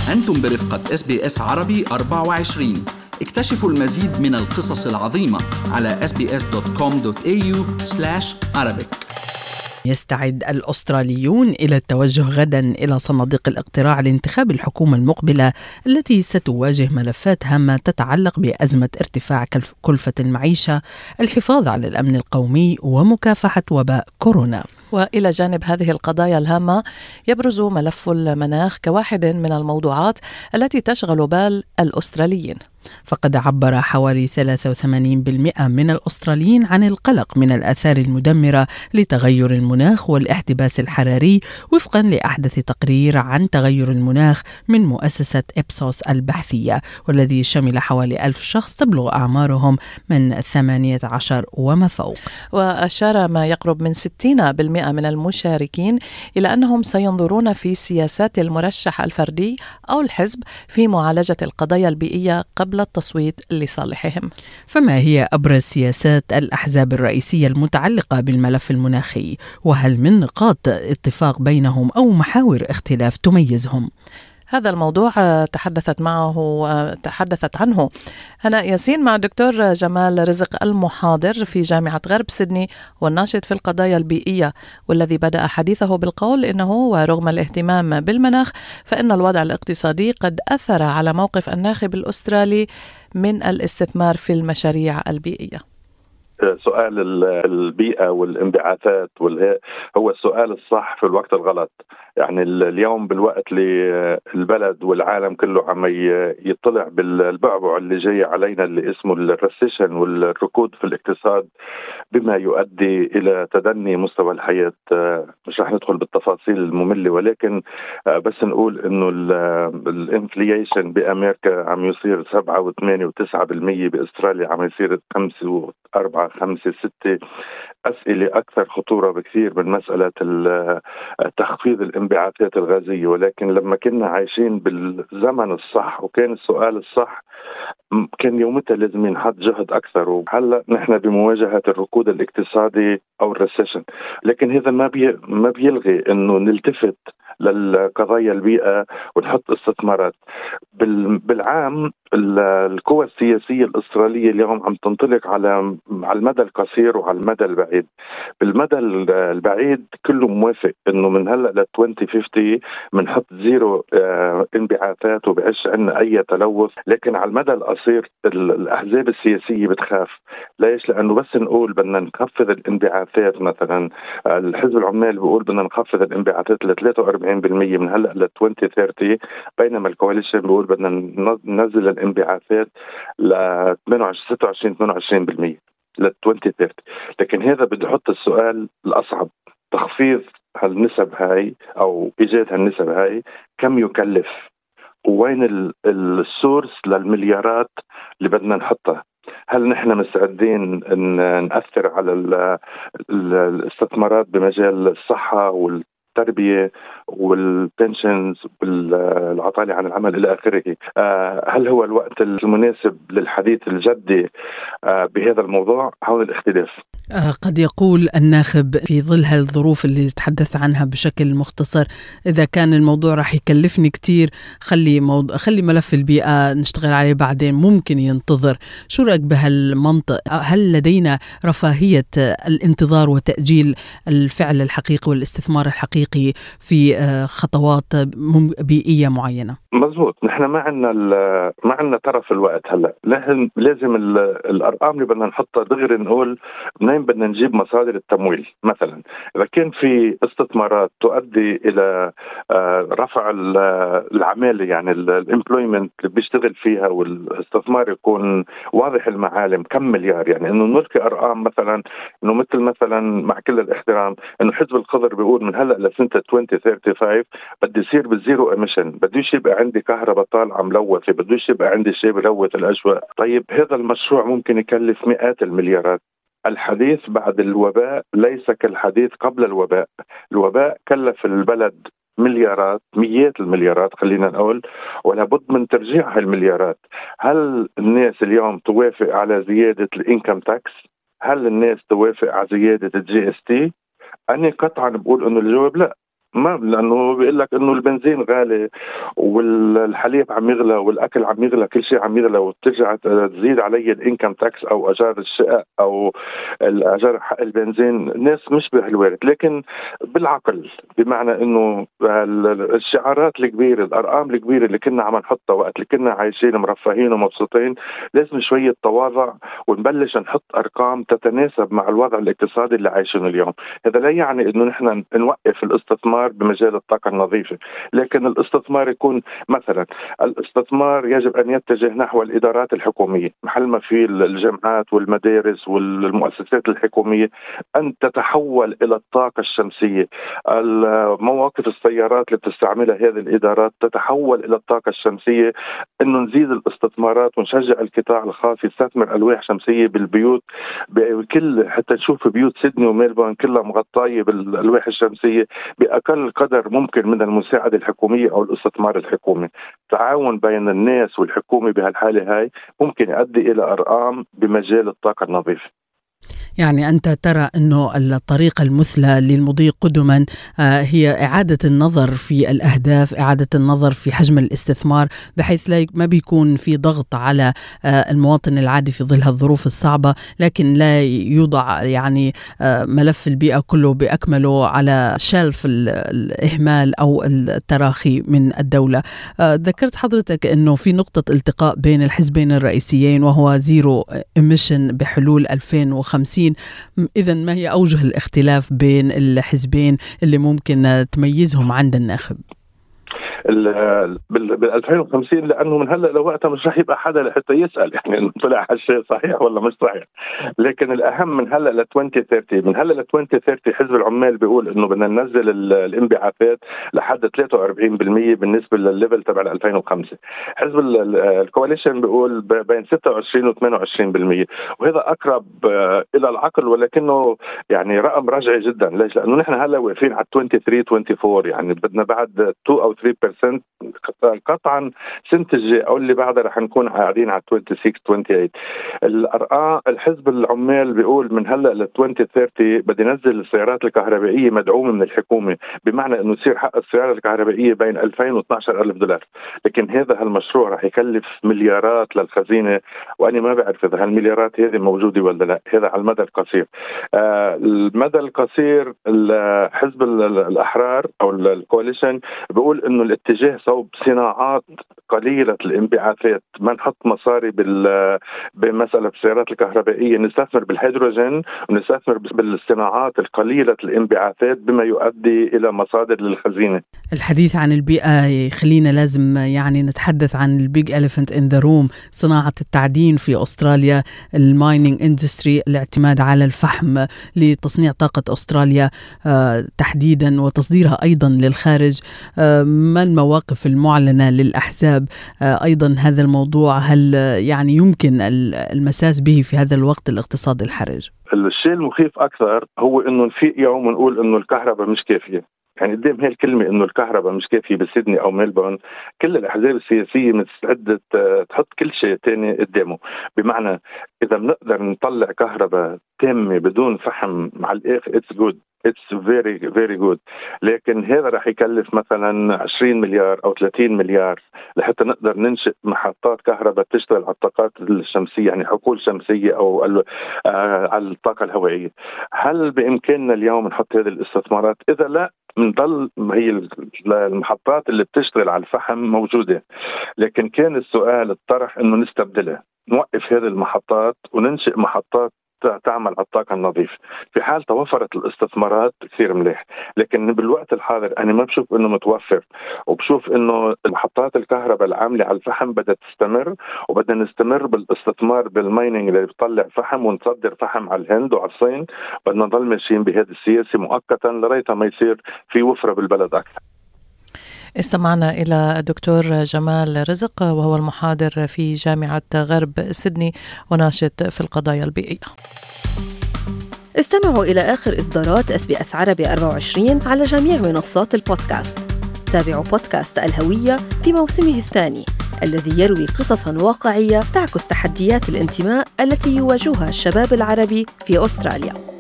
أنتم برفقة SBS عربي 24. اكتشفوا المزيد من القصص العظيمة على sbs.com.au/Arabic. يستعد الأستراليون إلى التوجه غدا إلى صناديق الاقتراع لانتخاب الحكومة المقبلة التي ستواجه ملفات هامة تتعلق بأزمة ارتفاع كلفة المعيشة، الحفاظ على الأمن القومي ومكافحة وباء كورونا. وإلى جانب هذه القضايا الهامة يبرز ملف المناخ كواحد من الموضوعات التي تشغل بال الأستراليين. فقد عبر حوالي 83% من الأستراليين عن القلق من الآثار المدمرة لتغير المناخ والاحتباس الحراري، وفقا لأحدث تقرير عن تغير المناخ من مؤسسة إبسوس البحثية، والذي شمل حوالي 1000 شخص تبلغ أعمارهم من 18 وما فوق. وأشار ما يقرب من 60% من المشاركين إلى أنهم سينظرون في سياسات المرشح الفردي أو الحزب في معالجة القضايا البيئية قبل التصويت لصالحهم. فما هي أبرز سياسات الأحزاب الرئيسية المتعلقة بالملف المناخي؟ وهل من نقاط اتفاق بينهم أو محاور اختلاف تميزهم؟ هذا الموضوع تحدثت عنه هناء ياسين مع الدكتور جمال رزق المحاضر في جامعة غرب سيدني والناشط في القضايا البيئية، والذي بدأ حديثه بالقول إنه ورغم الاهتمام بالمناخ فإن الوضع الاقتصادي قد أثر على موقف الناخب الأسترالي من الاستثمار في المشاريع البيئية. سؤال البيئة والانبعاثات هو السؤال الصح في الوقت الغلط. يعني اليوم بالوقت اللي البلد والعالم كله عم يطلع بالبعبع اللي جاي علينا اللي اسمه الريسيشن والركود في الاقتصاد بما يؤدي إلى تدني مستوى الحياة. مش رح ندخل بالتفاصيل المملة، ولكن بس نقول إنه الانفليشن بأمريكا عم يصير 7 و8 و9%، بأستراليا عم يصير 5 و4 5 6. أسئلة أكثر خطورة بكثير من مسألة تخفيض الانبعاثات الغازية. ولكن لما كنا عايشين بالزمن الصح وكان السؤال الصح كان يومتها لازم ينحط جهد أكثر. وهلا نحن بمواجهة الركود الاقتصادي أو الريسيشن، لكن هذا ما بيلغي إنه نلتفت للقضايا البيئة ونحط استثمارات. بالعام القوى السياسية الأسترالية اليوم عم تنطلق على المدى القصير وعلى المدى البعيد. بالمدى البعيد كله موافق إنه من هلأ ل 2050 بنحط زيرو انبعاثات وبعيش عنا أي تلوث. لكن على المدى القصير الأحزاب السياسية بتخاف. ليش؟ لأنه بس نقول بدنا نخفض الانبعاثات، مثلا الحزب العمال بيقول بدنا نخفض الانبعاثات ل 43% من هلأ ل 2030، بينما الكواليشن بيقول بدنا ننزل الانبعاثات ل 26-28% ل 2030. لكن هذا بده يحط السؤال الأصعب: تخفيض هالنسب هاي أو إيجاد هالنسب هاي كم يكلف؟ وين السورس للمليارات اللي بدنا نحطها؟ هل نحن مستعدين أن نأثر على الاستثمارات بمجال الصحة والتربية والبنشنز والعطالة عن العمل إلى آخره؟ هل هو الوقت المناسب للحديث الجدي بهذا الموضوع؟ هون الاختلاف. قد يقول الناخب في ظل هالظروف اللي تحدث عنها بشكل مختصر: إذا كان الموضوع راح يكلفني كتير خلي ملف البيئة نشتغل عليه بعدين، ممكن ينتظر. شو رأيك بهالمنطق؟ هل لدينا رفاهية الانتظار وتأجيل الفعل الحقيقي والاستثمار الحقيقي في خطوات بيئية معينة؟ مزبوط. نحن ما عندنا طرف الوقت. هلا لازم الارقام اللي بدنا نحطها دغري نقول منين بدنا نجيب مصادر التمويل. مثلا اذا كان في استثمارات تؤدي الى رفع العماله، يعني الامبلويمنت اللي بيشتغل فيها، والاستثمار يكون واضح المعالم كم مليار، يعني انه نلقي ارقام مثلا انه مثلا مع كل الاحترام انه حزب الخضر بيقول من هلا لسنه 2035 بدي يصير بالزيرو ايميشن، بديش يبقى عندي كهرباء طالعه ملوثه، بديش يبقى عندي شيء بلوث الاجواء. طيب هذا المشروع ممكن يكلف مئات المليارات. الحديث بعد الوباء ليس كالحديث قبل الوباء. الوباء كلف البلد مليارات، مئات المليارات خلينا نقول، ولا بد من ترجيع هالمليارات. هل الناس اليوم توافق على زيادة الانكم تاكس؟ هل الناس توافق على زيادة الجي اس تي؟ أنا قطعا بقول إنه الجواب لا. ما لأنه بيقول لك إنه البنزين غالي والحليب عم يغلى والأكل عم يغلى، كل شيء عم يغلى، وترجع تزيد علي الإنكم تاكس أو أجار الشقق أو الأجار حق البنزين. الناس مش بهالوارد، لكن بالعقل، بمعنى إنه الشعارات الكبيرة، الأرقام الكبيرة اللي كنا عم نحطها وقت اللي كنا عايشين مرفهين ومبسوطين، لازم شوية تواضع ونبلش نحط أرقام تتناسب مع الوضع الاقتصادي اللي عايشينه اليوم. هذا لا يعني إنه نحن نوقف الاستثمار بمجال الطاقة النظيفة، لكن الاستثمار يكون مثلا الاستثمار يجب أن يتجه نحو الإدارات الحكومية، محل ما في الجامعات والمدارس والمؤسسات الحكومية أن تتحول إلى الطاقة الشمسية. مواقف السيارات اللي بتستعملها هذه الإدارات تتحول إلى الطاقة الشمسية. إنه نزيد الاستثمارات ونشجع القطاع الخاص يستثمر ألواح شمسية بالبيوت، بكل حتى نشوف بيوت سيدني وميلبورن كلها مغطاية بالألواح الشمسية بأقل قدر ممكن من المساعدة الحكومية أو الاستثمار الحكومي. تعاون بين الناس والحكومة بهالحالة هاي ممكن يؤدي إلى أرقام بمجال الطاقة النظيفة. يعني أنت ترى أنه الطريقة المثلى للمضي قدما هي إعادة النظر في الأهداف، إعادة النظر في حجم الاستثمار، بحيث ما بيكون في ضغط على المواطن العادي في ظل الظروف الصعبة، لكن لا يوضع يعني ملف البيئة كله بأكمله على شلف الإهمال أو التراخي من الدولة. ذكرت حضرتك أنه في نقطة التقاء بين الحزبين الرئيسيين وهو زيرو إميشن بحلول 2050. إذن ما هي أوجه الاختلاف بين الحزبين اللي ممكن تميزهم عند الناخب؟ بال 2050 لانه من هلا لوقتها مش رح يبقى حدا لحتى يسال يعني انه طلع هالشيء صحيح ولا مش صحيح. لكن الاهم من هلا ل 2030، من هلا ل 2030 حزب العمال بيقول انه بدنا ننزل الانبعاثات لحد 43% بالنسبه للليفل تبع 2005. حزب الكواليشن بيقول بين 26 و 28%، وهذا اقرب الى العقل، ولكنه يعني رقم رجعي جدا. ليش؟ لانه نحن هلا واقفين على 23-24، يعني بدنا بعد 2 أو 3% قطعا سنة الجاي او اللي بعدها رح نكون قاعدين على 26-28. الارقام الحزب العمال بيقول من هلا ل 2030 بدي نزل السيارات الكهربائيه مدعومه من الحكومه، بمعنى انه يصير حق السياره الكهربائيه بين 2000 و 12,000 دولار. لكن هذا هالمشروع رح يكلف مليارات للخزينه، وانا ما بعرف اذا هالمليارات هذه موجوده ولا لا. هذا على المدى القصير. المدى القصير حزب الاحرار او الكواليشن بيقول انه الاتجاه صوب صناعات قليله الانبعاثات، ما نحط مصاري بمساله السيارات الكهربائيه، نستثمر بالهيدروجين ونستثمر بالصناعات القليله الانبعاثات بما يؤدي الى مصادر للخزينه. الحديث عن البيئه يخلينا لازم يعني نتحدث عن البيج إليفنت إن ذا روم، صناعه التعدين في استراليا، المايننج اندستري، الاعتماد على الفحم لتصنيع طاقه استراليا تحديدا وتصديرها ايضا للخارج. ما المواقف المعلنة للأحزاب أيضا هذا الموضوع؟ هل يعني يمكن المساس به في هذا الوقت الاقتصادي الحرج؟ الشيء المخيف أكثر هو أنه نفيق يوم ونقول أنه الكهرباء مش كافية. يعني قدام هاي الكلمة إنه الكهرباء مش كافية بسيدني أو ميلبورن، كل الأحزاب السياسية مستعدة تحط كل شيء تاني قدامه. بمعنى إذا بنقدر نطلع كهرباء تامة بدون فحم على الآخر it's good, it's very very good. لكن هذا رح يكلف مثلا 20 مليار أو 30 مليار لحتى نقدر ننشئ محطات كهرباء تشتغل على الطاقات الشمسية، يعني حقول شمسية أو على الطاقة الهوائية. هل بإمكاننا اليوم نحط هذه الاستثمارات؟ إذا لا، نضل هي المحطات اللي بتشتغل على الفحم موجودة. لكن كان السؤال الطرح إنه نستبدلها، نوقف هذه المحطات وننشئ محطات تعمل على الطاقة النظيفة. في حال توفرت الاستثمارات كثير مليح، لكن بالوقت الحاضر أنا ما بشوف إنه متوفر، وبشوف إنه محطات الكهرباء العاملة على الفحم بدها تستمر، وبدنا نستمر بالاستثمار بالمايننج اللي بيطلع فحم ونصدر فحم على الهند وعلى الصين. بدنا نضل ماشيين بهذه السياسة مؤقتا لغاية ما يصير في وفرة بالبلد أكثر. استمعنا إلى الدكتور جمال رزق، وهو المحاضر في جامعة غرب سيدني وناشط في القضايا البيئية. استمعوا إلى آخر إصدارات SBS عربي 24 على جميع منصات البودكاست. تابعوا بودكاست الهوية في موسمه الثاني الذي يروي قصصاً واقعية تعكس تحديات الانتماء التي يواجهها الشباب العربي في أستراليا.